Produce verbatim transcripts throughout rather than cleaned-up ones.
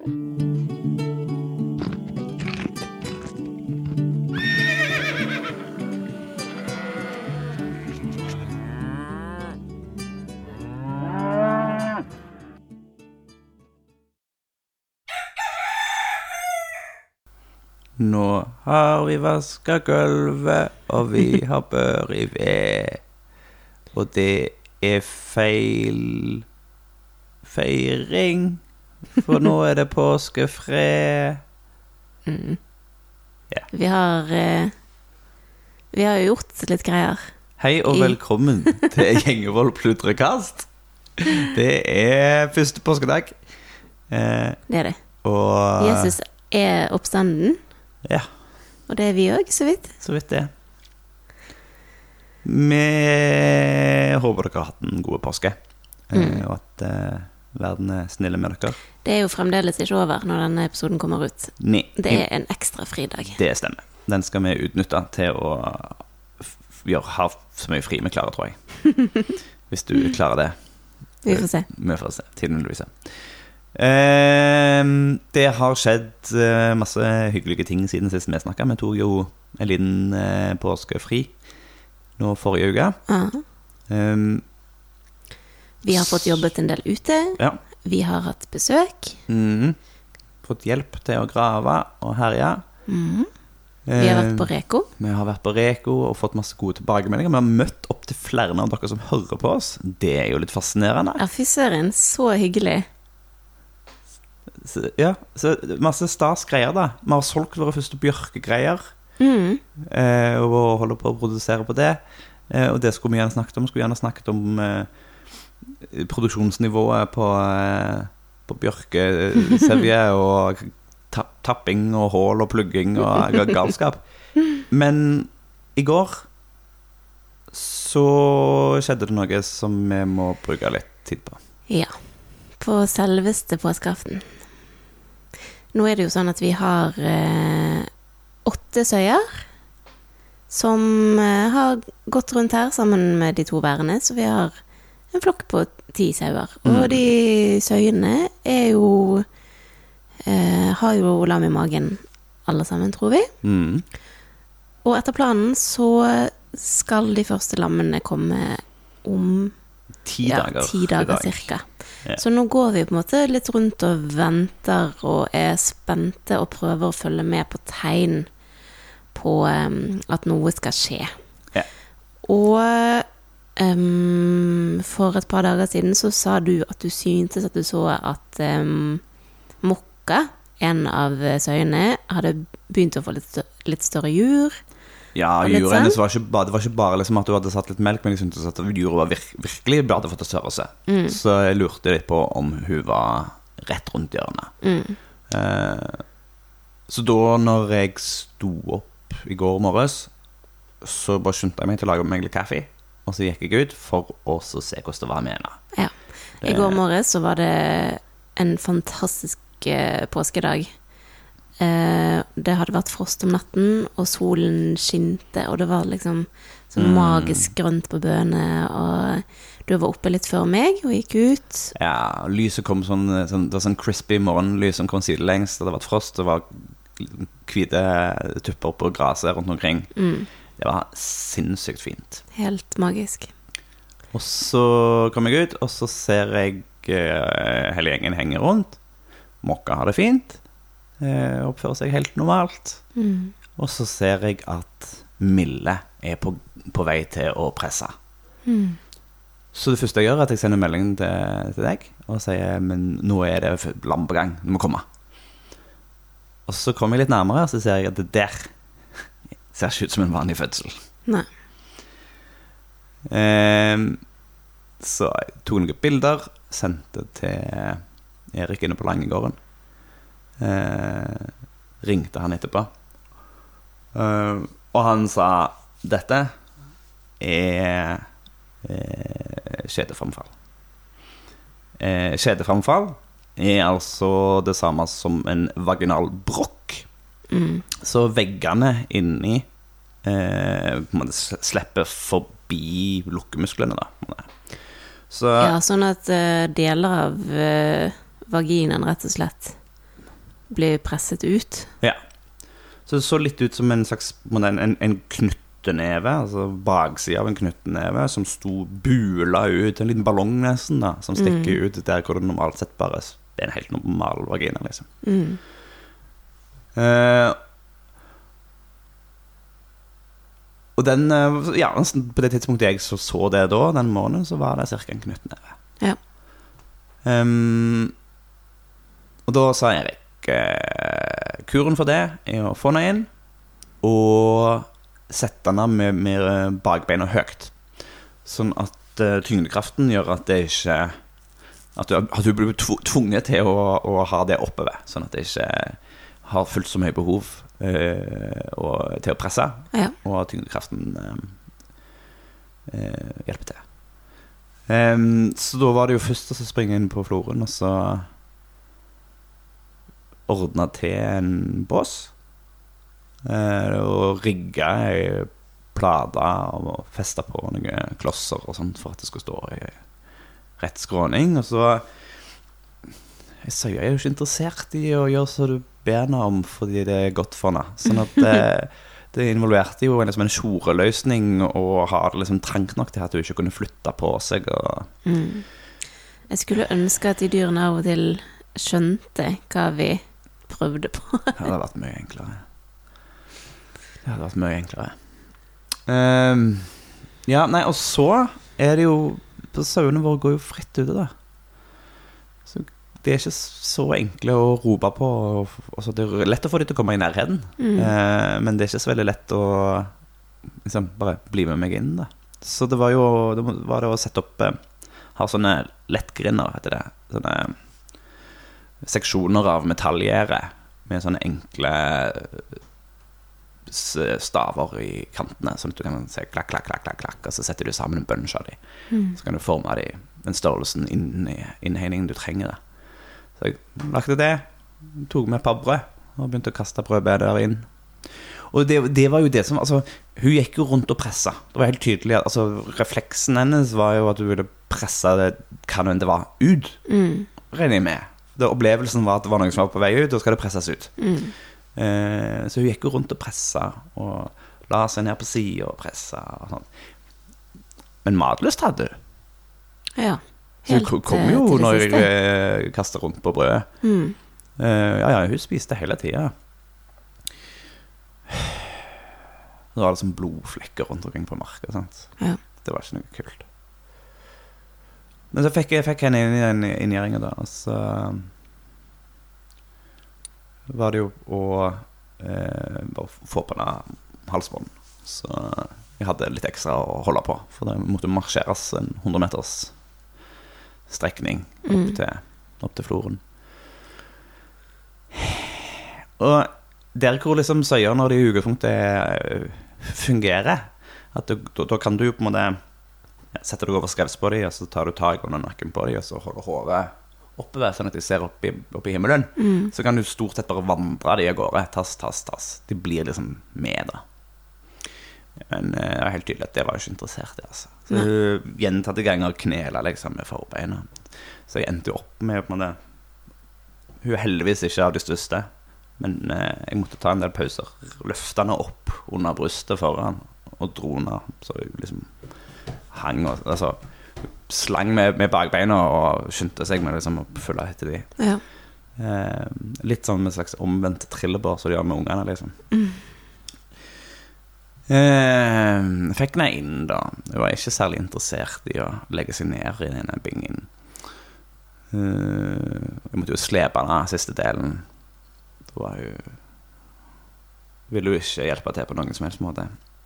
Nå har vi vasket gulvet, og vi har bør i ved. Og det er feil feiring, for nå er det påskefred. Mm. Ja. Vi har eh, Vi har gjort litt greier. Hei og I... velkommen til Gjengevold Pludrekast. Det er første påskedag. Eh, Det er det. og Jesus er oppstanden. Ja, Og det er vi også, så vidt. så vidt det. Vi håper dere har hatt en god påske, eh, Mm. og at eh, verden er snille med dere. Det er jo fremdeles ikke over når denne episoden kommer ut. Nei, Det er en ekstra fridag. det stemmer. Den skal vi utnytte til å f- gjøre, ha så mye fri vi klarer, tror jeg. Hvis du klarer det. Vi får se. Vi får se. Tiden vil vise. Eh, det har skjedd eh, masse hyggelige ting siden sist vi snakket. Vi tok jo en liten eh, påskefri nå forrige uke. Ja. Um, Vi har fått jobbet en del ute. ja. Vi har hatt besøk. Mhm. Fått hjelp til å grave og herje. Mhm. Vi har vært på Eh, Reko. Vi har vært på Reko og fått masse gode tilbakemeldinger. Vi har møtt opp til flere av dere som hører på oss. Det er jo litt fascinerende. Ja, fy søren, så hyggelig. Så, ja, så masse stas greier da. Vi har solgt våre første bjørkegreier, Mhm. eh, og holder på å produsere på det. Eh, og det skulle vi gjerne snakket om. Skulle gjerne snakket om eh, produksjonsnivået på, eh, på bjørkesevje og ta tapping og hål og plugging og galskap. Men i går så skjedde det noe som vi må bruke litt tid på. Ja, på selveste påskeaften. Nå er det jo sånn at vi har eh, åtte søyer som eh, har gått rundt her sammen med de to værene, så vi har en flokk på ti sauer. Og Mm. de søyene er jo eh, har jo lam i magen alle sammen, tror vi. Mm. Og etter planen så skal de første lammene komme om Ti ja, dager. ti i dager dag. cirka. Ja. Så nå går vi på en måte litt rundt og venter og er spente og prøver å følge med på tegn på em, at noe skal skje. Ja. Og em, for et par dager siden så sa du at du syntes at du så at em, Mokka, en av søyene, hadde begynt å få litt, stø- litt større jur. Ja, Og litt juren, det sånn. var ikke bare, det var ikke bare liksom at du hadde satt litt melk, men jeg syntes at juren var vir virkelig hadde fått en størrelse. Mm. Så jeg lurte litt på om hun var rett rundt hjørnet. Mm. Eh, så da når jeg sto opp i går morges, så bare skyndte jeg meg til å lage meg litt kaffe, og så gikk jeg ut for å så se hvordan det var med henne. Ja. I går morges så var det en fantastisk eh, påskedag. Eh, det hadde vært frost om natten, og solen skinte, og det var liksom sånn Mm. magisk grønt på bøene, og du var oppe litt før meg og gikk ut. Ja, lyset kom sånn, sånn det var sånn crispy morgenlys som kom sidelengs, det hadde vært frost, det var hvite tupper på graset rundt omkring. Mm. Det var sinnssykt fint. Helt magisk. Og så kom jeg ut, og så ser jeg eh, hele gjengen henge rundt. Mokka har det fint, eh, oppfører seg helt normalt. Mm. Og så ser jeg at Mille er på, på vei til å presse. Mm. Så det første jeg gjør er at jeg sender melding til, til deg og sier, men nå er det f- lam på gang, du må komme. Og så kommer jeg litt nærmere, og så ser jeg at det der ser ikke ut som en vanlig fødsel. Nei. Ehm, så jeg tok noen bilder, sendte til Erik inne på Langegården. Eh, ringte han etterpå. Eh, og han sa, dette er eh, skjedeframfall. Eh, skjedeframfall er altså det samme som en vaginal brokk. Mm. Så veggene inni eh, på en måte s- slipper forbi lukkemusklene da. på en måte. Så Ja, sånn at eh, deler av uh, vaginen rett og slett bli presset ut. Ja. Så det så litt ut som en slags en, en, en knytteneve, altså baksiden av en knytteneve, som sto bula ut, en liten ballong nesten da, som stikker mm. ut der hvor det normalt sett bare er en helt normal vagina, liksom. Mm. Uh, og den, ja, på det tidspunktet jeg så, så det da, den morgenen, så var det cirka en knytteneve. Ja. Um, og da sa Erik kuren for det er å få den inn og sette den med, med bakbeina høyt, sånn at uh, tyngdekraften gjør at det ikke at du, at du blir tvunget til å, å ha det oppover, sånn at det ikke har fullt så mye behov uh, og, til å presse, ja. Og tyngdekraften uh, uh, hjelper til. um, så da var det jo først å springe inn på floren, og så ordnet til en bås eh, og rigget ei plate og festet på noen klosser og sånt for at det skulle stå i rett skråning. Og så jeg sier jeg er jo ikke interessert i å gjøre så du ber meg om fordi det er godt for meg, sånn at eh, det involverte jo liksom en kjoreløsning og ha det liksom trangt nok til at du ikke kunne flytte på seg og... mm. Jeg skulle ønske at de dyrene av og til skjønte hva vi prøvde på. Det hadde vært mye enklere. Det hadde vært mye enklere. Um, ja, nei, og så er det jo sauene våre går jo fritt ute da. Så det er ikke så enkle å rope på. Altså, det er lett å få de til å komme i nærheten, mm. uh, men det er ikke så veldig lett å liksom, bare bli med meg inn da. Så det var jo det var det å sette opp uh, ha sånne lettgrinder, heter det. Sånne seksjoner av metallgjerde med sånne enkle staver i kantene, sånn at du kan se klakk, klakk, klakk, klakk, klakk, og så setter du sammen en bunch av de. Mm. Så kan du forme de, den størrelsen inn i innhegningen du trenger det. Så jeg lagde det, tog med et par brød, og begynte å kaste brødbeder inn. Og det, det var jo det som, altså, hun gikk jo rundt og presset. Det var helt tydelig, at, altså, refleksen hennes var jo at du ville presse det, hva det var, ut. Mm. Regner jeg med. Det, opplevelsen var at det var noen som var på vei ut, og skal det presses ut. Mm. Eh, så hun gikk jo rundt og presset, og la seg ned på siden og presset og sånt. Men matlyst hadde hun. Ja, helt så hun kom jo når jeg eh, kastet rundt på brødet. Mm. Eh, ja, ja, hun spiste hele tiden. Det var liksom blodflekker rundt omkring på marka, sant? Ja. Det var ikke noe kult. Men så fikk jeg, fikk henne inn i den inngjeringen da, og så var det jo å eh, bare få på den halsbånd. Så jeg hadde litt ekstra å holde på, for det måtte marsjeres en hundre meters strekning opp, mm. til, opp til floren. Og der hvor liksom søyer når det i utgangspunktet fungerer, at du, da, da kan du jo på en måte setter deg over skrevs på dem, og så tar du tag under nakken på dem, og så holder hodet oppover, sånn at de ser opp i, opp i himmelen. Mm. Så kan du stort sett bare vandre de av gårde, tass, tass, tass. De blir liksom med da. Men det var helt tydelig at det var jeg ikke interessert i, altså. Så hun gjentatte ganger knela liksom med forbeina. Så jeg endte jo opp med på en måte, hun er heldigvis ikke av de største, men jeg måtte ta en del pauser, løfte henne opp under brystet foran, og dro henne, så hun liksom hang og, altså, slang med, med bakbeina og skyndte seg med liksom, å følge etter de. Ja. Eh, litt sånn med en slags omvendt trillebår, så de gjør med ungene, liksom. Mm. Eh, fikk henne inn, da. Jeg var ikke særlig interessert i å legge seg ned i denne bingen. Eh, jeg måtte jo slepe den siste delen. Da var hun ville jo ikke hjelpe til på noen som helst måte.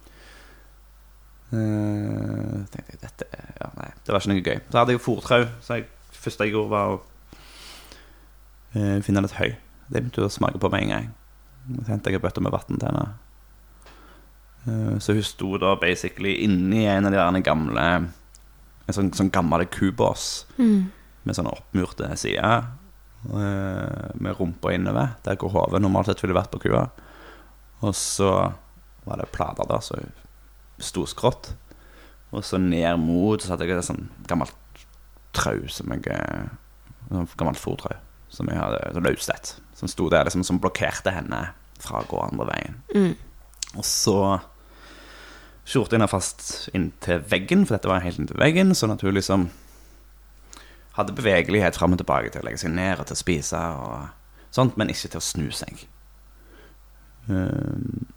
Uh, tenkte jeg, dette, ja, nei, det var ikke noe gøy. Så hadde jeg jo fortrau, så jeg, første jeg gjorde var å uh, finne litt høy. Det begynte å smake på meg en gang. Så hentet jeg en bøtte med vatten til henne. uh, Så hun stod da basically inni en av de der gamle, en sånn, sånn gammel kubås, mm. med sånne oppmurte sider, uh, med rumpa innover, der hvor hodet normalt sett ville vært på kua. Og så var det plater da, så hun stod skrått, og så ned mot, så hadde jeg et sånn gammelt trau som jeg, sånn gammelt fortrau som jeg hadde løst, som stod der liksom, som blokkerte henne fra å gå andre veien. Mm. Og så skjorte jeg henne fast inntil veggen, for dette var helt inntil veggen, sånn at hun liksom hadde bevegelighet frem og tilbake til å legge seg ned og til å spise og sånt, men ikke til å snu seg. Um,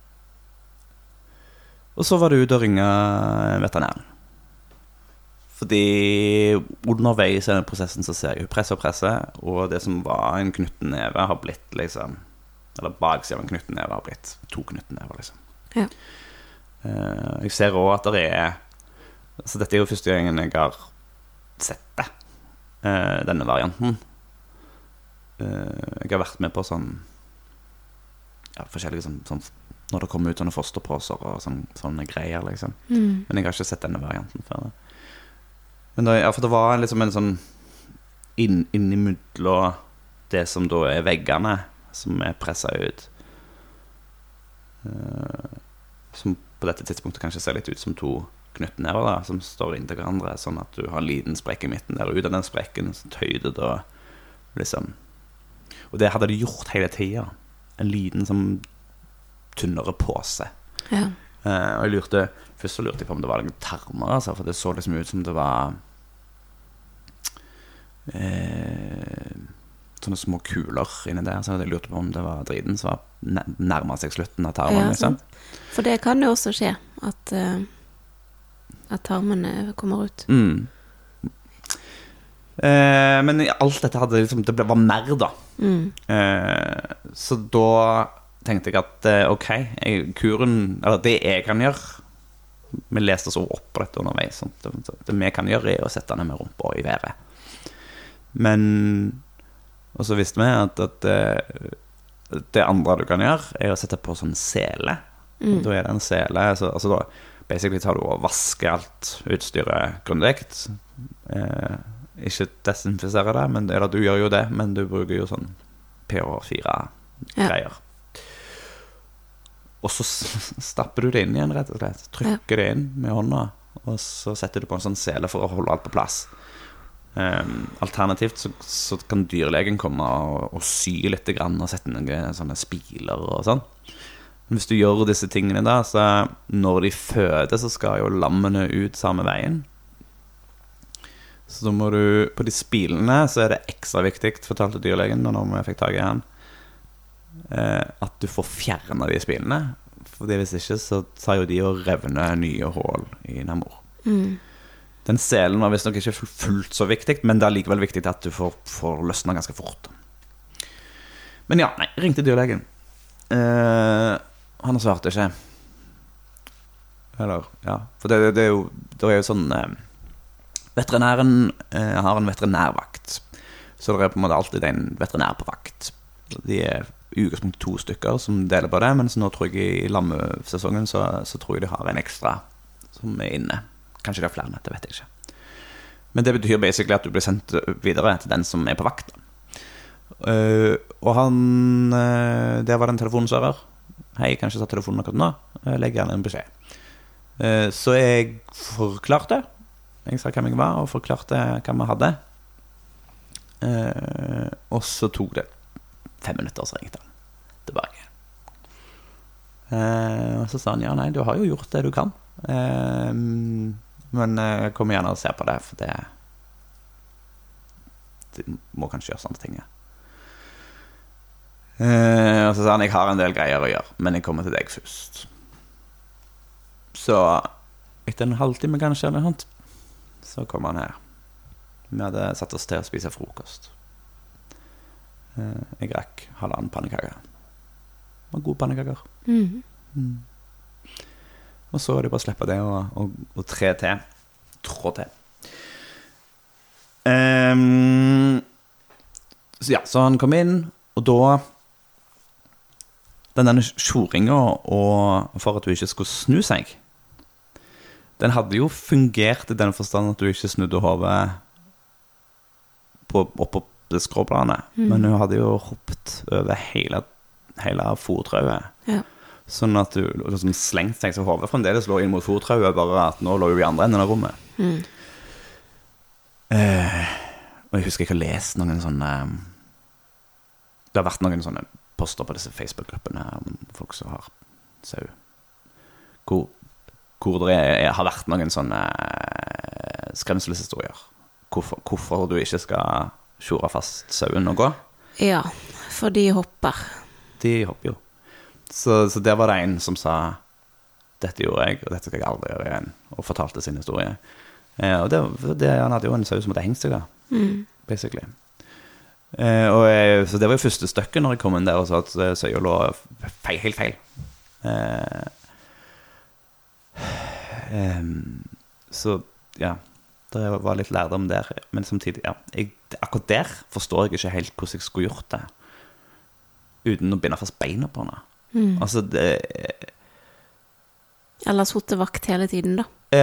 og så var det ut å ringe veterinæren. Fordi underveis i den prosessen så ser jeg hun presser og presser, og det som var en knyttneve har blitt liksom, eller baksiden av en knyttneve har blitt to knyttnever liksom. Ja. Uh, jeg ser også at det er, altså dette er jo første gangen jeg har sett det, uh, denne varianten. Uh, jeg har vært med på sånn, ja, forskjellige sånn, sånn når det kommer ut sånne fosterpåser og sånne, sånne greier liksom. Mm. Men jeg har ikke sett denne varianten før. Men da, ja, for det var liksom en sånn inn, innimellom det som da er veggene som er presset ut, uh, som på dette tidspunktet kanskje ser litt ut som to knyttnever da, som står inn til hverandre, sånn at du har en liten sprekk i midten der, og ut av den sprekken så tøyde da liksom, og det hadde de gjort hele tiden, en liten som tynnere påse. Ja. Uh, og jeg lurte, først så lurte jeg på om det var noen tarmer, altså, for det så liksom ut som det var uh, sånne små kuler inni der, så jeg lurte på om det var driten som var nærmere seg slutten av tarmen, Ja, liksom. for det kan jo også skje, at, uh, at tarmene kommer ut. Mm. Uh, men alt dette hadde liksom, det ble, var mer da. Mm. Uh, så da tenkte jeg at uh, ok, jeg, kuren, eller det jeg kan gjøre, vi leste så opp på dette underveis, sånn, det, det vi kan gjøre er å sette den med rumpa i været. Men og så visste vi at, at uh, det andre du kan gjøre er å sette på sånn sele. Mm. Da er det en sele, altså, altså da basically tar du og vasker alt utstyret grundigt. Uh, ikke desinfisere det, men, eller du gjør jo det, men du bruker jo sånn P H fire greier. Ja. Og så stapper du det inn igjen, rett og slett. Trykker ja. det inn med hånda, og så setter du på en sånn sele for å holde alt på plass. Um, alternativt så, så kan dyrlegen komme og, og sy litt grann, og sette noen sånne spiler og sånn. Men hvis du gjør disse tingene da, så når de føder, så skal jo lammene ut samme veien. Så da må du, på de spilene så er det ekstra viktig, fortalte dyrlegen når vi fikk tag i han, at du får fjernet de spilene, for hvis ikke så tar jo de og revner nye hål i namor. Mm. Den selen var visst nok ikke fullt så viktig, men det er likevel viktig at du får, får løsnet ganske fort. Men ja, nei, jeg ringte dyrlegen. Uh, han svarte ikke. Eller, ja, for det, det er jo, det er jo sånn, uh, veterinæren uh, har en veterinærvakt, så det er på en måte alltid en veterinær på vakt. De er i utgangspunktet to stykker som deler på det, men så nå tror jeg i lammesesongen så, så tror jeg de har en ekstra som er inne. Kanskje det er flere, det vet jeg ikke. Men det betyr basically at du blir sendt videre til den som er på vakt. Uh, og han, uh, det var den telefonsører. Hei, kan ikke ta telefonen akkurat nå. Uh, legg gjerne en beskjed. Uh, så jeg forklarte. Jeg sa hvem jeg var, og forklarte hva vi hadde. Uh, og så tok det fem minutter, så ringte han tilbake. Uh, og så sa han, ja nei, du har jo gjort det du kan. Uh, men jeg kommer gjerne og ser på det, for det, det må kanskje gjøre sånne ting. Ja. Uh, og så sa han, jeg har en del greier å gjøre, men jeg kommer til deg først. Så etter en halvtime kanskje, eller sånt, så kom han her. Vi hadde satt oss til å spise frokost. Uh, jeg rakk halvannen pannekaker. Det var gode pannekaker. Mm. Mm. Og så er det bare å slippe det og, og, og tre til. Trå til. Um, så ja, så han kom inn, og da den denne sjoringen og for at du ikke skulle snu seg, den hadde jo fungert i den forstand at du ikke snudde hodet på, opp på det skråplanet, mm. men hun hadde jo hoppet over hele, hele fottrauet. Ja. Sånn at du liksom slengte seg, så hodet fremdeles lå inn mot fottrauet, bare at nå lå jo i andre enden av rommet. Mm. Uh, og jeg husker jeg har lest noen sånne det har vært noen sånne poster på disse Facebook-gruppene om folk som har sau. Hvor, hvor det er, har vært noen sånne skremselshistorier. Hvorfor, hvorfor du ikke skal kjøre fast sauen og gå. Ja, for de hopper. De hopper jo. Så, så der var det en som sa dette gjorde jeg, og dette skal jeg aldri gjøre igjen, og fortalte sin historie. Eh, og det, det, han hadde jo en sau som hadde hengt seg da, mm. basically. Eh, og jeg, så det var jo første stykket når jeg kom inn der og sa at sauer lå feil, helt feil. Eh, eh, så ja, det var litt lærdom der, men samtidig, ja, jeg, akkurat der forstår jeg ikke helt hvordan jeg skulle gjort det, uten å binde fast beina på henne. Mm. Altså, det Eller sitte vakt hele tiden, da. Ja.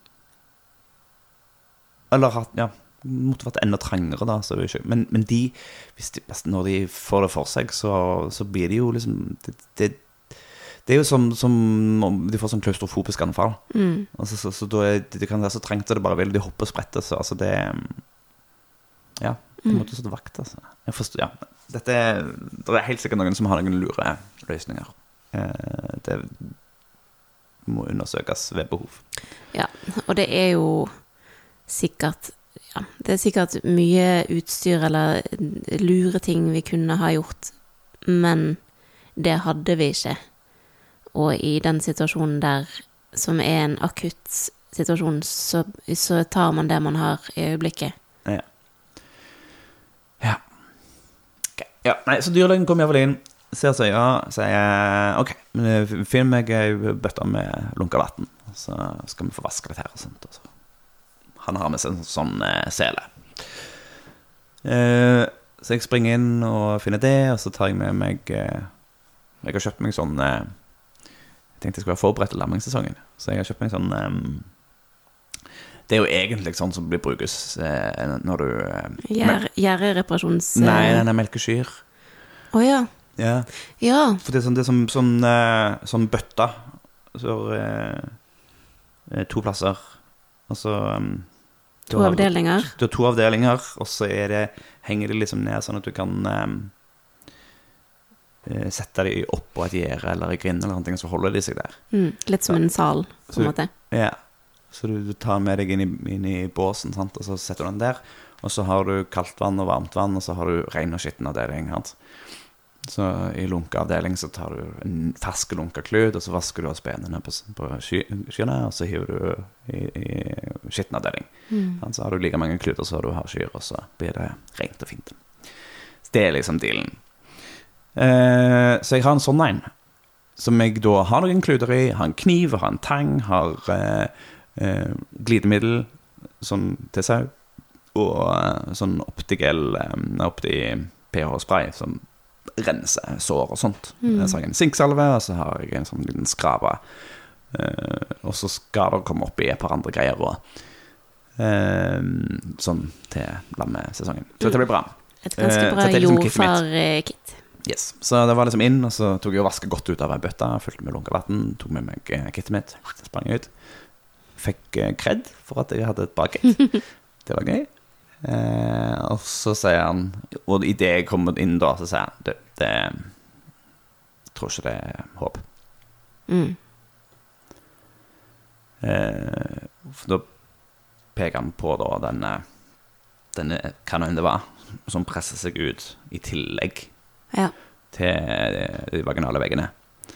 Eller, ja, måtte vært enda trangere, da. Så ikke. Men, men de, hvis de, når de får det for seg, så, så blir de jo liksom Det, det, det er jo som, som om de får sånn klaustrofobisk anfall. Mm. Altså, så, så da er, det kan være så trengt at det bare vil. De hopper og spretter, så altså det Ja, på en måte så det vakt, altså. Jeg forstår, ja. Dette er, det er helt sikkert noen som har noen lure løsninger. Eh, det må undersøkes ved behov. Ja, og det er jo sikkert, ja, det er sikkert mye utstyr eller lure ting vi kunne ha gjort, men det hadde vi ikke. Og i den situasjonen der, som er en akutt situasjon, så, så tar man det man har i øyeblikket. Ja. Ja. Okay. Ja, nei, så dyrlegen kom i hvert fall inn, ser seg, ja, sier jeg, ok, men finn meg bøtta med lunka vatten, så skal vi få vaske litt her og sånt. Og så. Han har med seg en sånn eh, sele. Eh, så jeg springer inn og finner det, og så tar jeg med meg, eh, jeg har kjøpt meg sånn, eh, jeg tenkte jeg skulle være forberedt til lammingssesongen, så jeg har kjøpt meg sånn, eh, det er jo egentlig sånn som blir brukes eh, når du... Eh, Gjerrereparasjons... Nei, den er melkekyr. Åja. Oh, ja. Ja. For det er sånn, det er sånn, sånn, uh, sånn bøtta. Så uh, to plasser. Og så um, To har, avdelinger. Du har to avdelinger, og så er det, henger det liksom ned sånn at du kan um, uh, sette de opp på et gjerde eller i grind eller noe, så holder de seg der. Mm, litt som en sal, på en måte. Ja. Så du, du tar med deg inn i, inn i båsen, sant? Og så setter du den der. Og så har du kaldt vann og varmt vann, og så har du ren og skitten avdeling, sant? Så i lunkeavdeling så tar du en ferske lunka klut, og så vasker du av spenene på, på sky, skyene, og så hiver du i, i skitten avdeling. Mm. Så har du like mange kluter så du har skyr, og så blir det rent og fint. Så det er liksom dealen. Eh, så jeg har en sånn en, som jeg da har noen kluter i, har en kniv, har en tang, har eh, eh, glidemiddel, sånn til sau, og eh, sånn optikel, eh, opti pH-spray, som rense sår og sånt. Mm. Så har jeg en sinksalve, og så har jeg en sånn liten skraba. Uh, og så skal det komme opp i et par andre greier og, uh, sånn til lammesesongen. Så dette blir bra. Et ganske bra uh, jordfar-kit. Yes. Så det var liksom inn, og så tok jeg og vasket godt ut av en bøtta, fylte med lunka vatten, tok med meg kittet mitt, sprang ut. Fikk uh, kred for at jeg hadde et bra kit. Det var gøy. Eh, og så sier han, og i det jeg kommer inn da, så sier han det, det jeg tror ikke det er håp. Mm. eh, for da peker han på da denne, denne kanonen det var, som presser seg ut i tillegg ja. Til de vaginale veggene,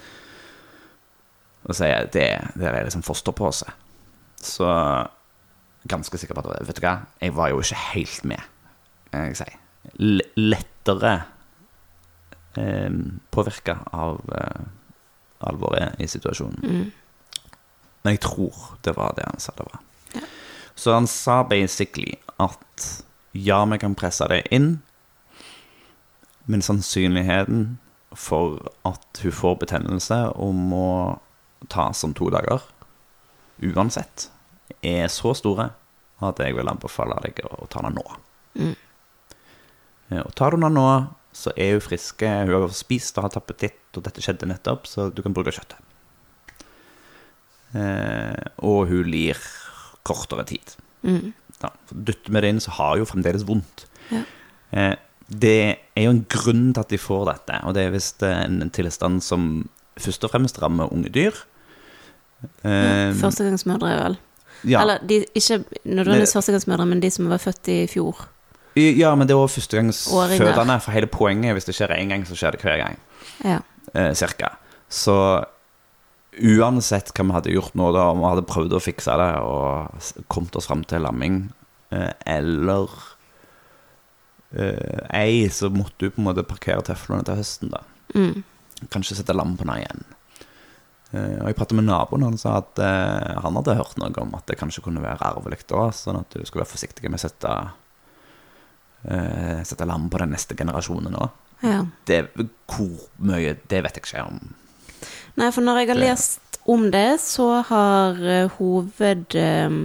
og sier det, det er liksom fosterpåse. Så ganske sikker på at, vet du hva, jeg var jo ikke helt med, jeg sier. L- lettere eh, påvirket av eh, alvoret i situasjonen. Mm. Men jeg tror det var det han sa det var. Ja. Så han sa basically at ja, vi kan presse det inn, men sannsynligheten for at hun får betennelse og må tas om to dager, uansett, er så store at jeg vil anbefale deg å ta den nå. Mm. Og tar du den nå, så er hun friske, hun har spist og har tappet ditt, og dette skjedde nettopp, så du kan bruke kjøttet. Eh, og hun lir kortere tid. Mm. Ja, for dytter med det inn, så har hun fremdeles vondt. Ja. Eh, det er jo en grunn til at de får dette, og det er visst en tilstand som først og fremst rammer unge dyr. Ja, førstegangsmødre vel. Ja. Eller de, ikke nødvendigvis førstegangsmødre, men de som var født i fjor. Ja, men det er også førstegangsfødende, for hele poenget er hvis det skjer en gang, så skjer det hver gang. Ja. Eh, cirka. Så uansett hva vi hadde gjort nå da, om vi hadde prøvd å fikse det og kommet oss frem til lamming, eh, eller eh, ei, så måtte du på en måte parkere tøflene til høsten da. Mm. Kanskje sette lampene igjen. Uh, og jeg pratet med naboen, han sa at uh, han hadde hørt noe om at det kanskje kunne være arvelig da, sånn at du skulle være forsiktig med å sette, uh, sette lamp på den neste generasjonen nå. Ja. Det, hvor mye, det vet jeg ikke om. Nei, for når jeg har det. lest om det, så har uh, hoved um,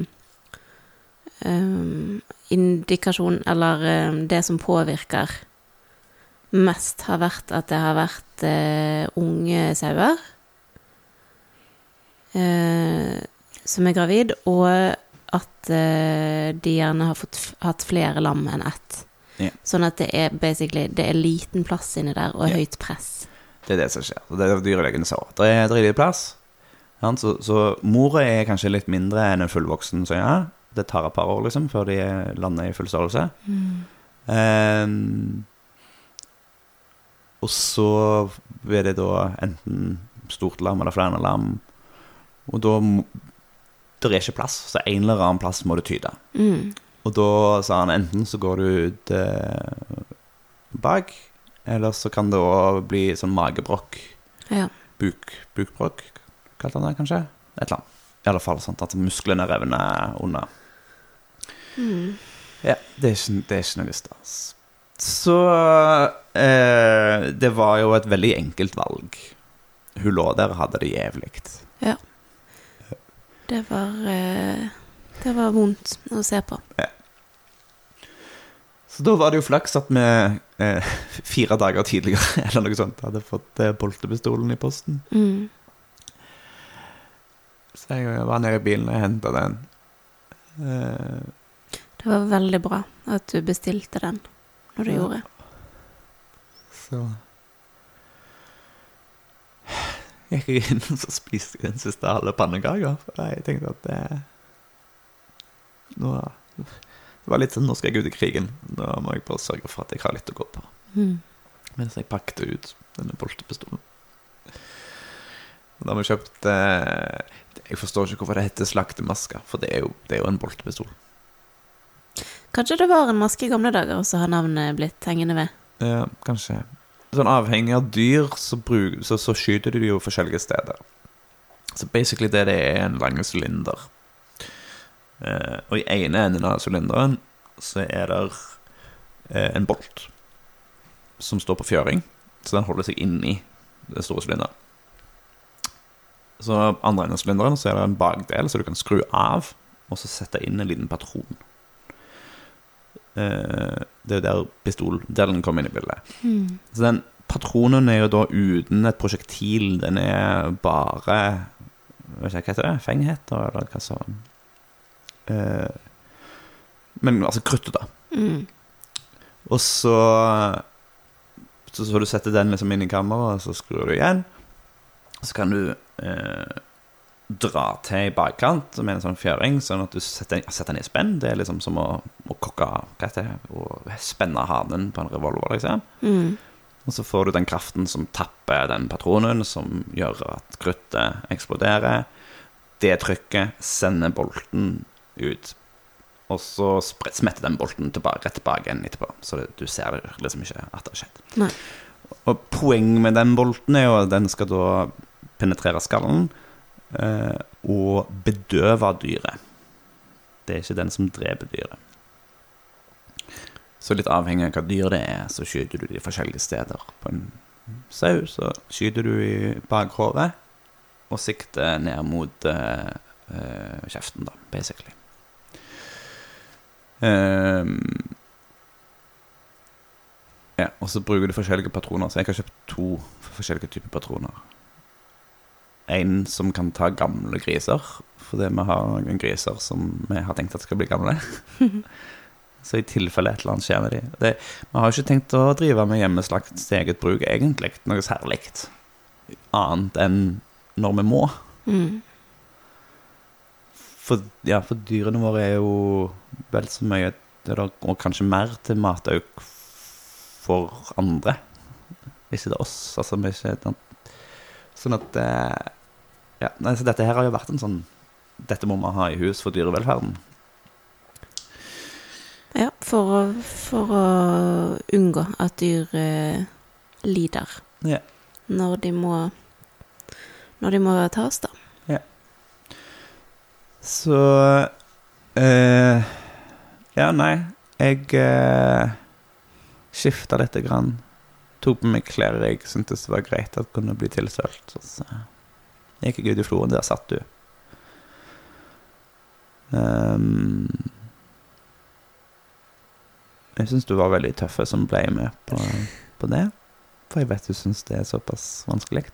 um, indikasjon, eller um, det som påvirker mest har vært at det har vært uh, unge sauer, Uh, som er gravid, og at uh, de gjerne har fått, hatt flere lam enn ett. Ja. Sånn at det er basically, det er liten plass inni der, og ja. høyt press. Det er det som skjer. Det er det dyrelegen sa. Det er lite plass. Så, så mora er kanskje litt mindre enn en fullvoksen, så ja, det tar et par år liksom, før de lander i full størrelse. Mm. Um, og så er det da enten stort lam eller flere lam, og da det er ikke plass, så en eller annen plass må du tyde. Mm. Og da sa han enten så går du ut eh, bak, eller så kan det også bli sånn magebrokk, ja. Buk, bukbrokk, kalte han det kanskje? Et eller annet. I alle fall sånn at musklene revner under. Mm. Ja, det er ikke, det er ikke noe stas. Så eh, det var jo et veldig enkelt valg. Hun lå der og hadde det jævligt. Ja. Det var, eh, det var vondt å se på. Ja. Så da var det jo flaks at vi eh, fire dager tidligere, eller noe sånt, hadde fått eh, boltepistolen i posten. Mm. Så jeg var nede i bilen og hentet den. Eh, det var veldig bra at du bestilte den når du ja. Gjorde. Så gikk jeg inn og så spiste jeg den siste halve pannekaker, for jeg tenkte at det, nå, det var litt sånn, nå skal jeg ut i krigen, da må jeg bare sørge for at jeg har litt å gå på. Mm. Mens jeg pakket ut denne boltepistolen. Og da har vi kjøpt, eh, jeg forstår ikke hvorfor det heter slaktemasker, for det er jo, det er jo en boltepistol. Kanskje det var en maske i gamle dager, og så har navnet blitt hengende ved? Ja, kanskje. Sånn avhengig av dyr så, bruk, så, så skyter de jo forskjellige steder. Så basically det, det er en lang sylinder. Eh, og i ene enden av cylinderen så er det eh, en bolt som står på fjøring, så den holder seg inni den store cylinderen. Så andre enden av cylinderen så er det en bakdel så du kan skru av og så sette inn en liten patron. Eh, det er jo der pistoldelen kommer inn i bildet. Mm. Så den patronen er jo da uten et prosjektil. Den er bare, vet ikke hva heter det, fengheter eller hva sånn. Eh, men altså kruttet da. Mm. Og så, så så du setter den liksom inn i kammeret, og så skrur du igjen. Så kan du eh, dra til i bakkant med en sånn fjøring, sånn at du setter, setter den i spenn. Det er liksom som å, å kokke, hva heter det, og spenne hanen på en revolver, liksom. Mm. Og så får du den kraften som tapper den patronen, som gjør at kruttet eksploderer. Det trykket sender bolten ut, og så smetter den bolten tilbake, rett tilbake igjen etterpå. Så det, du ser det liksom ikke at det har skjedd. Nei. Og poenget med den bolten er jo at den skal da penetrere skallen, Uh, og bedøve dyret. Det er ikke den som dreper dyret. Så litt avhengig av hva dyr det er, så skyter du de forskjellige steder. På en sau så skyter du i bakhodet og sikter ned mot uh, uh, kjeften da, basically. Um, ja, og så bruker du forskjellige patroner. Så jeg har kjøpt to forskjellige typer patroner. En som kan ta gamle griser, fordi vi har noen griser som vi har tenkt at skal bli gamle. Så i tilfelle et eller annet skjer med de. Det, vi har jo ikke tenkt å drive med hjemmeslakt til eget bruk, egentlig. Noe særligt. Annet enn når vi må. Mm. For, ja, for dyrene våre er jo vel så mye, eller, og kanskje mer til matauk for andre. Ikke til oss. Altså, vi er ikke... Sånn at... Ja, nei, så dette her har jo vært en sånn... Dette må man ha i hus for dyrevelferden. Ja, for å, for å unngå at dyr eh, lider. Ja. Når de må når de må tas da. Ja. Så eh, ja, nei, jeg eh, skiftet litt grann. Tok på meg klær jeg syntes det var greit at kunne bli tilsølt. Så jeg gikk ut i floren, der satt du. Um, jeg synes du var veldig tøffe som ble med på, på det. For jeg vet du synes det er såpass vanskelig.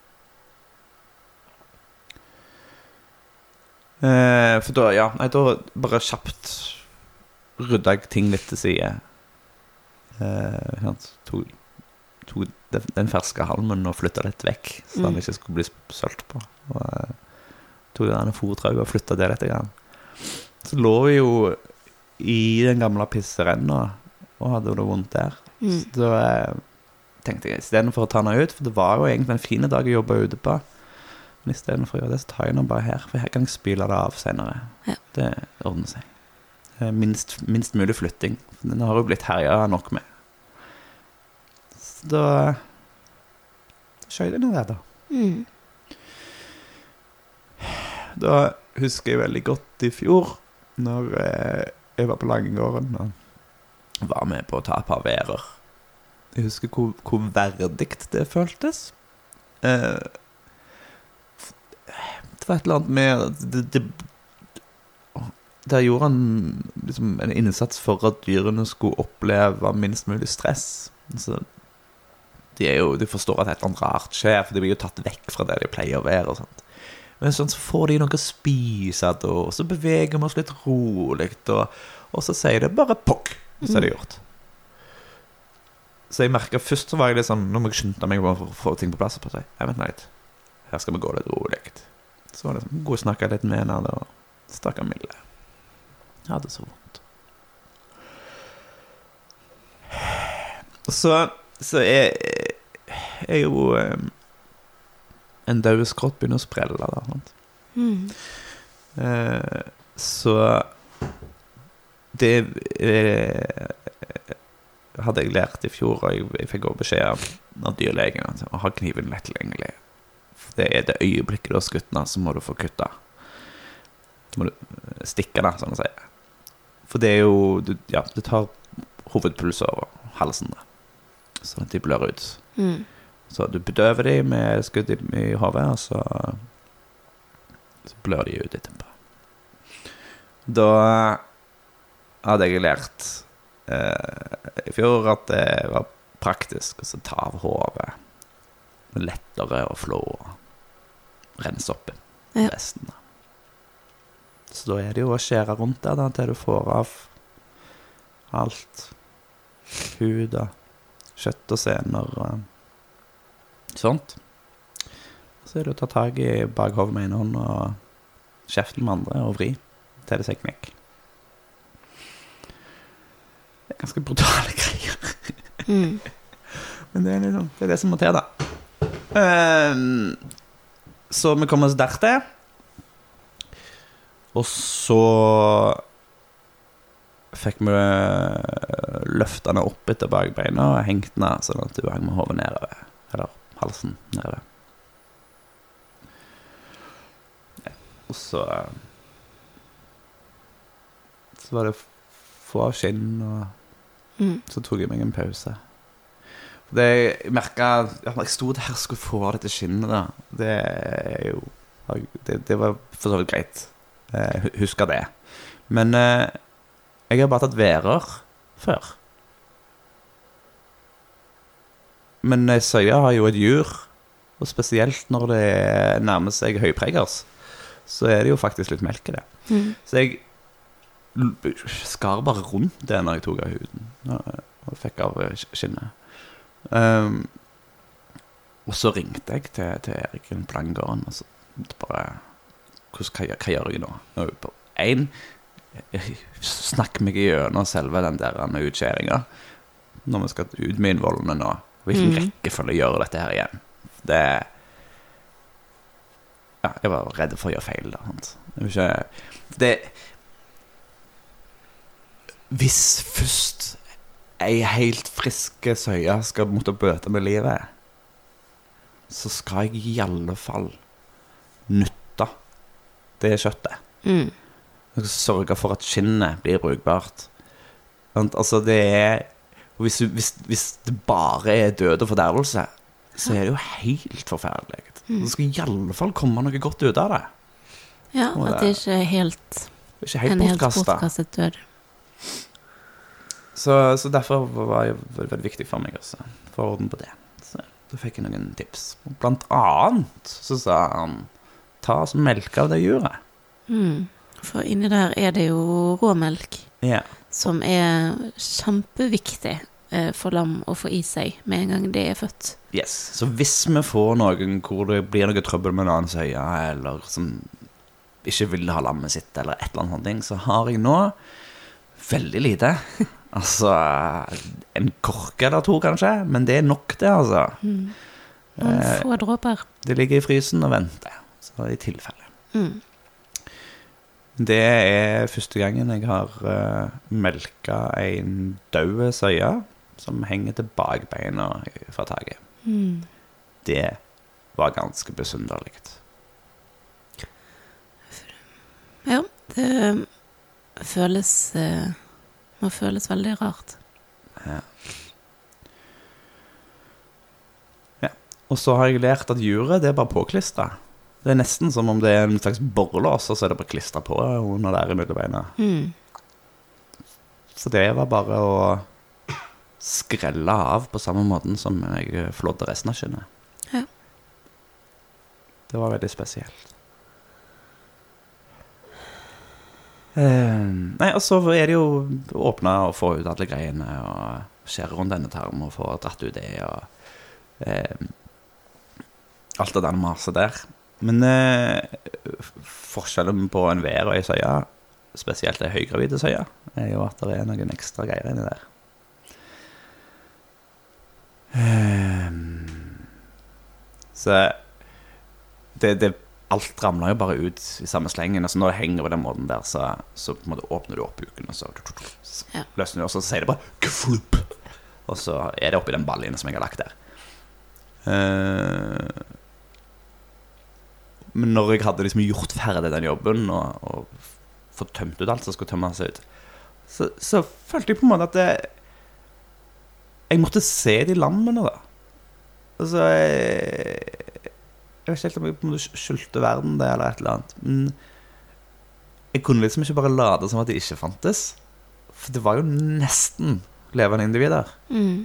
Uh, for da, ja, nei, da bare kjapt ryddet jeg ting litt til side. Uh, tog, tog den ferske halmen og flyttet litt vekk, så mm. han ikke skulle bli sølt på. Og uh, tog den fortrau og flyttet det litt grann. Så lå vi jo i den gamle pisserenna og hadde det vondt der. Mm. Så da eh, tenkte jeg, i stedet for å ta henne ut, for det var jo egentlig en fin dag å jobbe ute på, men i stedet for å gjøre det, så tar jeg henne bare her, for her kan jeg spyle det av senere. Ja. Det ordner seg. Minst, minst mulig flytting. Den har jo blitt herjet nok med. Så da skjøy det noe der da. Mm. Da husker jeg veldig godt i fjor, når eh, jeg var på Langegården og var med på å ta et par værer. Jeg husker hvor, hvor verdigt det føltes. Eh, det var et eller annet med... Det, det, der gjorde han liksom en innsats for at dyrene skulle oppleve minst mulig stress. Altså, de, er jo, de forstår at et eller annet rart skjer, for de blir jo tatt vekk fra det de pleier å være og sånt. Men sånn så får de noe å spise da, og så beveger vi oss litt rolig og, og så sier det bare pokk, så er det gjort. Så jeg merket først så var jeg litt sånn, nå må jeg skynde meg for å få ting på plass på seg. Jeg vet litt, her skal vi gå litt rolig. Så var det sånn, gå og snakke litt med henne og stakke milde. Jeg hadde så vondt. Så, så er jeg jo en død skrått begynner å sprelle da, sant? Mm. Eh, så det eh, hadde jeg lært i fjor, og jeg, jeg fikk også beskjed av, av dyrlegen altså, å ha kniven lett tilgjengelig. For det er det øyeblikket du har skutt den, så må du få kutta. Så må du stikke den, sånn å si. For det er jo, du, ja, du tar hovedpuls over halsen da, sånn at de blør ut. Mm. Så du bedøver de med skudd i, i hodet, og så, så blør de ut etterpå. Da hadde jeg lært eh, i fjor at det var praktisk å ta av hodet. Lettere å flå og rense opp i ja. Resten. Så da er det jo å skjære rundt der da, til du får av alt. Hud og kjøtt og sener og sånt. Så er det å ta tag i bakhovet med en hånd og kjeften med andre og vri til det seg knekk. Det er ganske brutale greier. Mm. Men det er, liksom, det er det som må til da. Um, så vi kommer oss der til. Og så fikk vi løftene opp etter bakbeina og hengt ned sånn at du hang med hodet nedover. Eller halsen nedover. Ja. Og så så var det få av skinn og mm. så tok jeg meg en pause. Det jeg merket jeg stod der og skulle få av dette skinnet da. Det er jo det, det var for så vidt greit. Jeg husker det. Men eh, jeg har bare tatt værer før. Men søya har jo et djur, og spesielt når det nærmer seg høypregers, så er det jo faktisk litt melk i det. Mm. Så jeg skar bare rundt det når jeg tok av huden. Og fikk av skinnet. Um, og så ringte jeg til, til Erik på Langården, og så bare, hva, hva gjør jeg nå? En, snakk meg gjennom selve den der utskjeringen, når vi skal ut med innvollene nå. Hvilken mm. rekkefølge gjør dette her igjen? Det ja, jeg var redd for å gjøre feil da. Jeg ikke, det hvis først ei helt friske søye skal måtte bøte med livet, så skal jeg i alle fall nytte det kjøttet. Mm. Jeg skal sørge for at skinnet blir brukbart. Altså det er hvis, hvis, hvis det bare er død og fordervelse, så er det jo helt forferdelig. Mm. Det skal i alle fall komme noe godt ut av det. Ja, og at det ikke er helt, ikke helt en bortkastet. helt bortkastet død. Så, så derfor var det veldig viktig for meg også, for orden på det. Så da fikk jeg noen tips. Blant annet så sa han, ta og melk av det juret. Mm. For inni der er det jo råmelk, ja. Som er kjempeviktig eh, for lam å få i seg med en gang det er født. Yes, så hvis vi får noen hvor det blir noe trøbbel med en annen søye, eller som ikke vil ha lammet sitt, eller et eller annet sånt ting, så har jeg nå veldig lite. Altså, en kork eller to kanskje, men det er nok det, altså. Mm. Noen eh, få dråper. Det ligger i frysen og venter, så i tilfelle. Mm. Det er første gangen jeg har uh, melka en død søye som henger til bakbeina fra taket. Mm. Det var ganske besynderlig. Ja, det føles uh, må føles veldig rart. Ja. Ja. Og så har jeg lært at juret, det er bare påklistret. Det er nesten som om det er en slags borrelås, og så er det bare klistret på under der i middelbeina. Mm. Så det var bare å skrelle av på samme måten som jeg flådde resten av skinnet. Ja. Det var veldig spesielt. Eh, nei, og så er det jo å åpne og få ut alle greiene, og skjære rundt denne tarmen, og få dratt ut det, og eh, alt det der maset der. Men eh, forskjellen på en vær og en søye, spesielt en høygravide søye, er jo at det er noen ekstra greier inni der. Um, så det, det, alt ramler jo bare ut i samme slengen. Altså når det henger på den måten der, så, så på en måte åpner du opp buken, og så, så løsner du, og så sier det bare kfup, og så er det oppi den ballen som jeg har lagt der. Uh, Men når jeg hadde liksom gjort ferdig den jobben og, og fått tømt ut alt som skulle tømme seg ut, så, så følte jeg på en måte at det, jeg måtte se de lammene da. Altså, jeg, jeg vet ikke helt om jeg på en måte skyldte verden det eller et eller annet, men jeg kunne liksom ikke bare lade som at de ikke fantes, for det var jo nesten levende individer. Mm.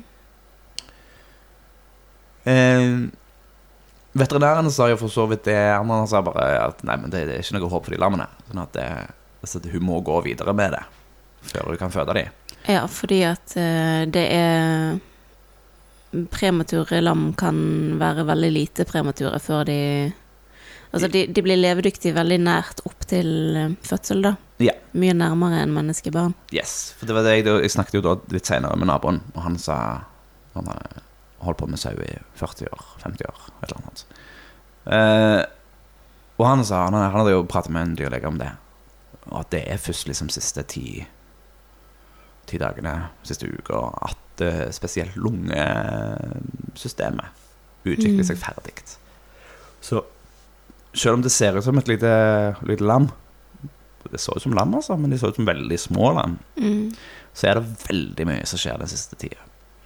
Eh, Veterinærene sa jo for så vidt det, han sa bare at nei, men det, det er ikke noe håp for de lammene, sånn at, det, altså, hun må gå videre med det før hun kan føde de. Ja, fordi at uh, det er premature lam kan være veldig lite premature før de, altså de, de blir levedyktige veldig nært opp til uh, fødsel da. Ja. Mye nærmere enn menneskebarn. Yes, for det var det jeg, jeg snakket jo da litt senere med naboen, og han sa, han har holdt på med sau i førti år, femti år, et eller annet. Eh, og han sa, han, han hadde jo pratet med en dyrlege om det, og at det er først liksom siste ti, ti dagene, siste uka, at uh, spesielt lungesystemet utvikler seg ferdig. Så selv om det ser ut som et lite, lite lam, det så ut som lam altså, men det så ut som veldig små lam, mm. så er det veldig mye som skjer den siste tiden.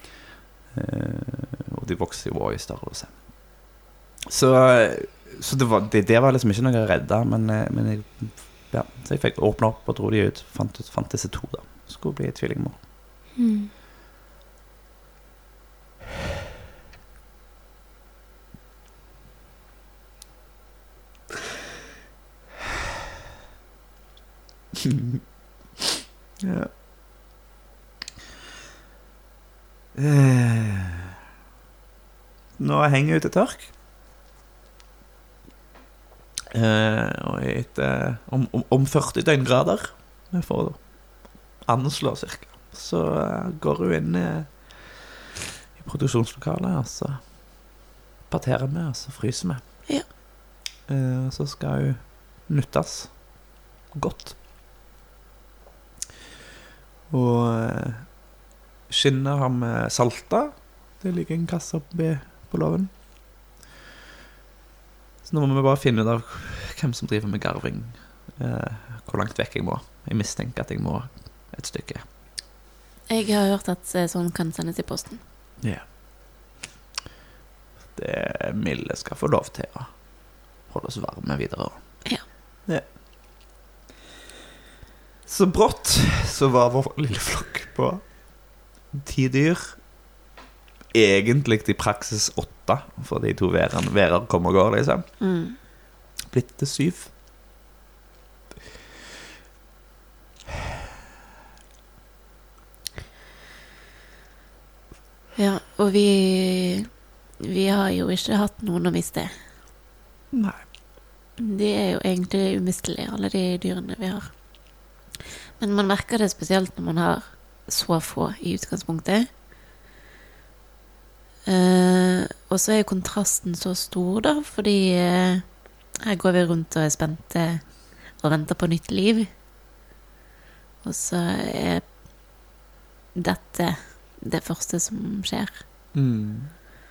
Uh, og de vokser jo også i størrelse. Så, så det, var, det, det var liksom ikke noe å redde, men, men jeg, ja, så jeg fikk åpne opp og dro de ut, fant, fant disse to da, skulle bli tvillingmor. Mm. Ja. Eh. Nå henger jeg ute tørk. Eh, og etter om, om, om førti døgngrader, vi får anslå cirka, så eh, går hun inn i, i produksjonslokalet, og så parterer vi, og så fryser vi. Ja. Eh, så skal hun nyttes godt. Og eh, skinnet har vi salta. Det ligger en kasse oppi på låven. Så nå må vi bare finne ut av hvem som driver med garving. Eh, hvor langt vekk jeg må. Jeg mistenker at jeg må et stykke. Jeg har hørt at eh, sånn kan sendes i posten. Ja. Det milde skal få lov til å holde oss varme videre. Ja. Ja. Så brått så var vår lille flokk på ti dyr. Egentlig i praksis åtte, for de to værene, værer kommer og går, liksom. Mm. Blitt til syv. Ja, og vi vi har jo ikke hatt noen å miste. Nei. De er jo egentlig umistelige, alle de dyrene vi har. Men man merker det spesielt når man har så få i utgangspunktet. Eh, og så er jo kontrasten så stor da, fordi eh, her går vi rundt og er spente og venter på nytt liv. Og så er dette det første som skjer. Mm.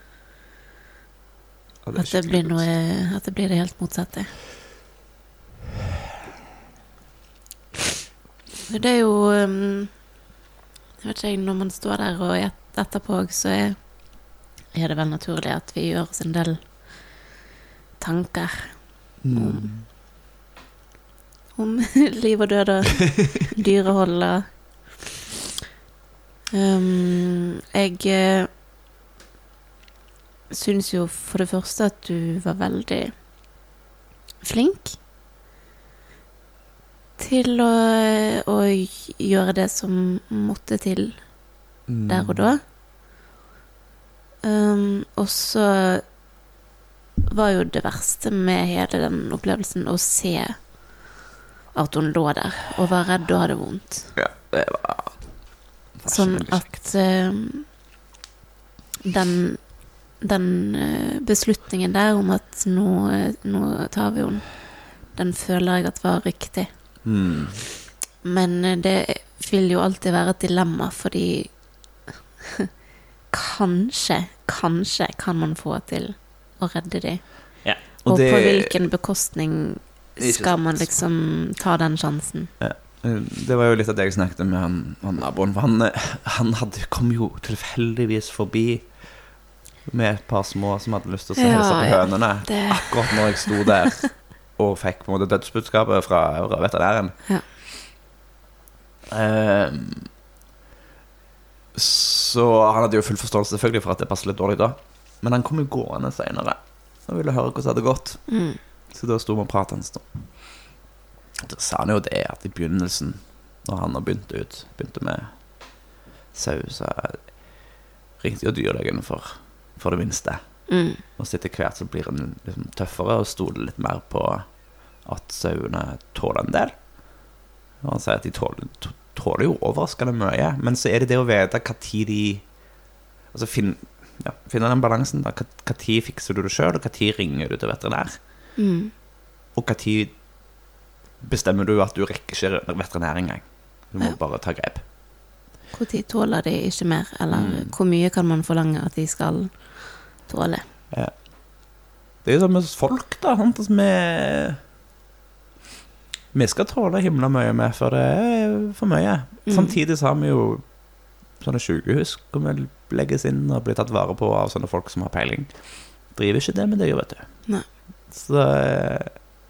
Ja, det At det blir noe, at det blir det helt motsatte. Det er jo um, jeg vet ikke, når man står der og et etterpå, så er, er det vel naturlig at vi gjør oss en del tanker Mm. om, om liv og død og dyrehold. Um, jeg eh, synes jo for det første at du var veldig flink til å, å gjøre det som måtte til Mm. der og da. Um, og så var jo det verste med hele den opplevelsen å se at hun lå der og var redd og hadde vondt. Ja, det var, det var Sånn ikke veldig at um, den, den uh, beslutningen der om at nå, nå tar vi henne, den føler jeg at var riktig. Mm. Men uh, det vil jo alltid være et dilemma, fordi kanskje, kanskje kan man få til å redde de. Ja, og og det, på hvilken bekostning Ikke skal man sant. liksom ta den sjansen? ja, det var jo litt av det jeg snakket med han, han naboen, for han, han hadde, kom jo tilfeldigvis forbi med et par små som hadde lyst til å se Ja, hilse på ja, hønene. det- Akkurat når jeg sto der og fikk på en måte dødsbudskapet fra veterinæren. Ja. Ehm, så han hadde jo full forståelse selvfølgelig for at det passet litt dårlig da. Men han kom jo gående senere og ville høre hvordan det hadde gått. Mm. Så da sto vi og pratet en stund. Da sa han jo det at i begynnelsen, når han har begynt ut, begynte med sau, så ringte jo dyrlegen for, for det minste. Mm. Og så etter hvert så blir han liksom tøffere og stoler litt mer på at sauene tåler en del. Og han sier at de tåler, tåler jo overraskende mye, men så er det det å vite hva tid de altså finne ja, finne den balansen da. Hva, hva tid fikser du det selv, og hva tid ringer du til veterinær, Mm. og hva tid bestemmer du at du rekker ikke veterinær engang. Du må Ja. bare ta grep. Hvor tid tåler de ikke mer, eller Mm. hvor mye kan man forlange at de skal tåle? Ja. Det er jo sånn med folk da, sant? Altså, vi, vi skal tåle himla mye med, for det er for mye. Mm. Samtidig så har vi jo sånne sykehus hvor vi legges inn og blir tatt vare på av sånne folk som har peiling. Driver ikke det med det, jo, vet du. Nei. Så eh,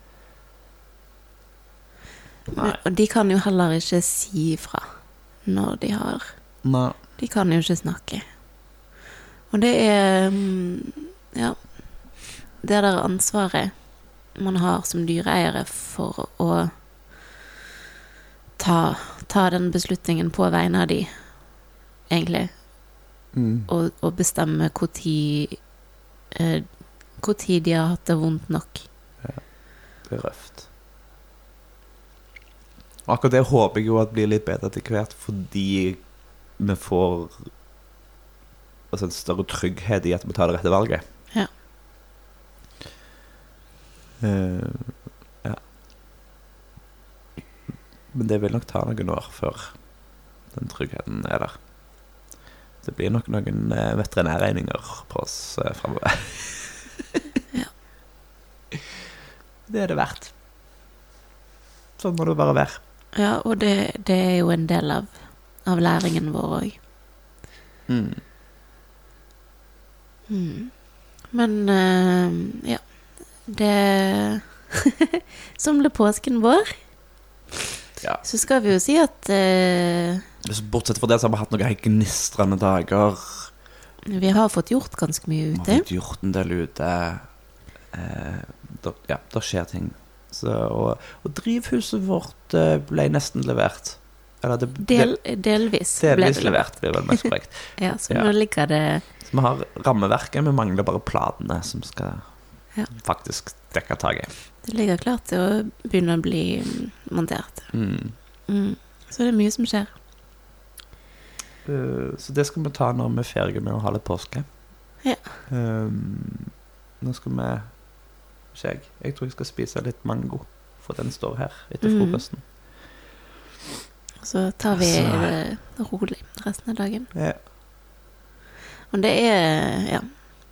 nei. Og de kan jo heller ikke si fra når de har Nei. De kan jo ikke snakke. Og det er mm, ja, det der ansvaret man har som dyreeiere for å ta, ta den beslutningen på vegne av de, egentlig. Mm. Og, og bestemme hvor tid, eh, hvor tid de har hatt det vondt nok. Ja, det er røft. Og akkurat det håper jeg jo at blir litt bedre til hvert, fordi vi får altså en større trygghet i at vi tar det rette valget. Ja. Uh, ja. Men det vil nok ta noen år før den tryggheten er der. Det blir nok noen uh, veterinærregninger på oss uh, fremover. Ja. Det er det verdt. Sånn må det bare være. Ja, og det, det er jo en del av, av læringen vår også. Mm. Mm. Men uh, ja, det som ble påsken vår, ja. Så skal vi jo si at uh, bortsett fra det så har vi hatt noen helt gnistrende dager. Vi har fått gjort ganske mye ute. Vi har fått gjort en del ute. Eh, der, ja, der skjer ting. Så, og, og drivhuset vårt uh, ble nesten levert. Eller det, Del, delvis, delvis ble levert, blir vel mest korrekt. Ja, så ja. nå ligger det... Så vi har rammeverket, vi mangler bare platene som skal ja. faktisk dekke taget. Det ligger klart til å begynne å bli montert. Mm. Mm. Så det er mye som skjer. Uh, så det skal vi ta når vi er ferdige med å ha litt påske. Ja. Um, nå skal vi... Jeg. jeg tror jeg skal spise litt mango, for den står her etter mm. frokosten. Så tar vi altså, det rolig resten av dagen. Ja. Og det er, ja.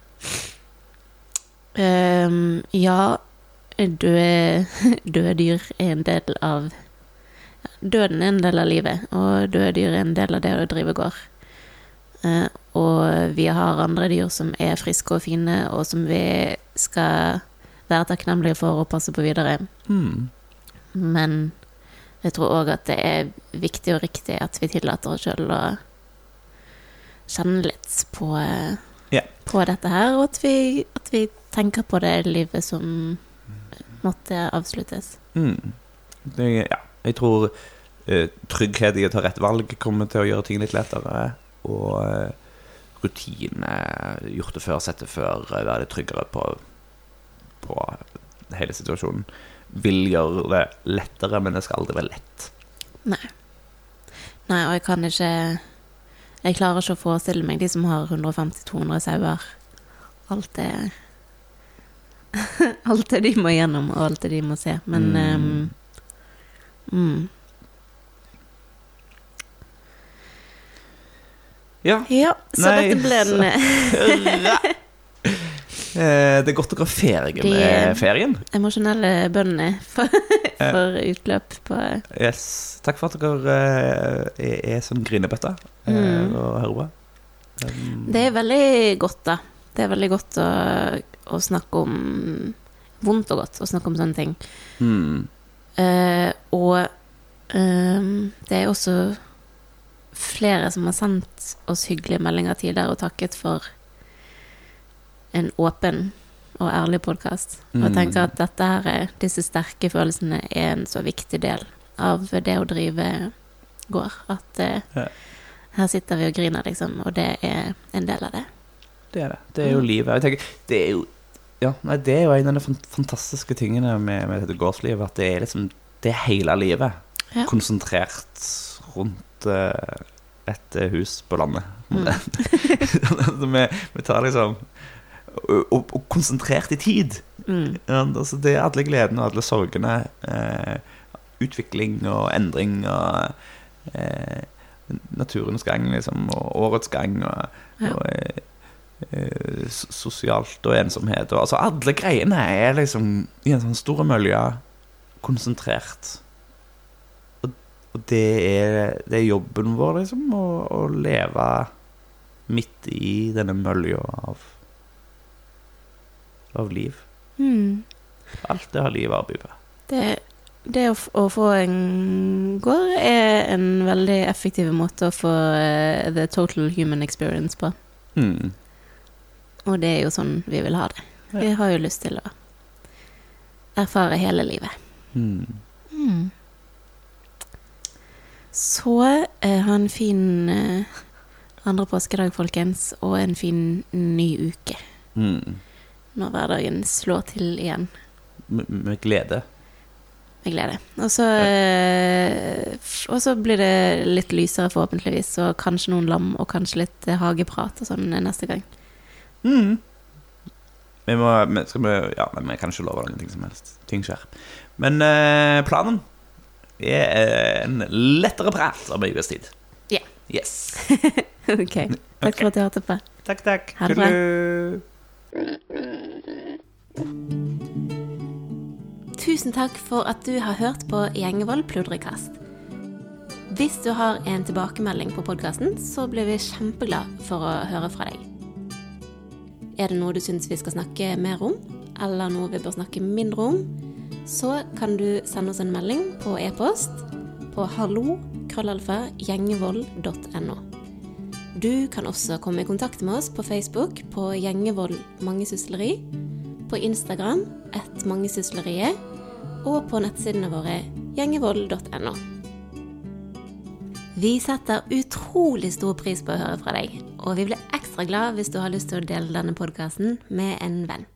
Um, ja, døde, døde dyr er en del av, døden er en del av livet, og døde dyr er en del av det å drive gård. Uh, og vi har andre dyr som er friske og fine, og som vi skal være takknemlige for å passe på videre. Mm. Men jeg tror også at det er viktig og riktig at vi tillater oss selv å kjenne litt på, yeah. på dette her, og at vi, at vi tenker på det livet som måtte avsluttes. Mm. Det, ja, jeg tror uh, trygghet i å ta rett valg kommer til å gjøre ting litt lettere, og uh, rutine, gjort det før, sett det før, være litt tryggere på på hele situasjonen vil gjøre det lettere, men det skal aldri være lett. Nei. Nei, og jeg kan ikke jeg klarer ikke å forestille meg de som har hundre femti til to hundre sauer. Alt det alt det de må gjennom, og alt det de må se. Men mm. Um, mm. Ja. Ja, så Nei, dette ble en Det er godt å gå ferie med ferien. Emosjonelle bøndene for, for utløp på... Yes. Takk for at dere er, er som grinebøtta mm. og hører på. Um. Det er veldig godt da. Det er veldig godt å, å snakke om vondt og godt å snakke om sånne ting. Mm. Uh, og um, det er også flere som har sendt oss hyggelige meldinger tidligere og takket for en åpen og ærlig podcast. Og jeg tenker at dette her er, disse sterke følelsene er en så viktig del av det å drive gård. At uh, ja. Her sitter vi og griner, liksom, og det er en del av det. Det er det. Det er jo livet. Jeg tenker, det er jo, ja, nei, det er jo en av de fantastiske tingene med, med dette gårdslivet, at det er liksom, det er hele livet. Ja. Konsentrert rundt uh, et hus på landet. Mm. vi, vi tar liksom Og, og, og konsentrert i tid. Mm. Ja, altså det er alle gledene og alle sorgene, eh, utvikling og endring og eh, naturens gang liksom, og årets gang og, ja. og eh, eh, sosialt og ensomhet og, altså alle greiene er liksom i en sånn stor mølje konsentrert, og, og det er, det er jobben vår liksom, å, å leve midt i denne mølja av av liv. Mm. Alt det har livet å by på. Det, det å, å få en gård er en veldig effektiv måte å få uh, the total human experience på. Mm. Og det er jo sånn vi vil ha det. Ja. Vi har jo lyst til å erfare hele livet. Mm. Mm. Så eh, ha en fin eh, andre påskedag, folkens, og en fin ny uke. Mm. Når hverdagen slår til igjen. Med, med glede. Med glede. Og så, eh, og så blir det litt lysere forhåpentligvis, og kanskje noen lam, og kanskje litt eh, hageprat og sånn neste gang. Mm. Vi må, vi, skal vi, ja, men vi kan ikke love noen ting som helst. Ting skjer. Men eh, planen er en lettere prat om en ukes tid. Ja. Yes. Ok. Takk for at du hørte på. Takk, takk. Ha det bra. Tusen takk for at du har hørt på Gjengevold Pludrekast. Hvis du har en tilbakemelding på podcasten, så blir vi kjempeglad for å høre fra deg. Er det noe du synes vi skal snakke mer om, eller noe vi bør snakke mindre om, så kan du sende oss en melding på e-post på hallo krøllalfa gjengevold punktum no. Du kan også komme i kontakt med oss på Facebook på Gjengevold Mangesysleri, på Instagram et Mangesysleriet, og på nettsidene våre gjengevold punktum no. Vi setter utrolig stor pris på å høre fra deg, og vi blir ekstra glad hvis du har lyst til å dele denne podcasten med en venn.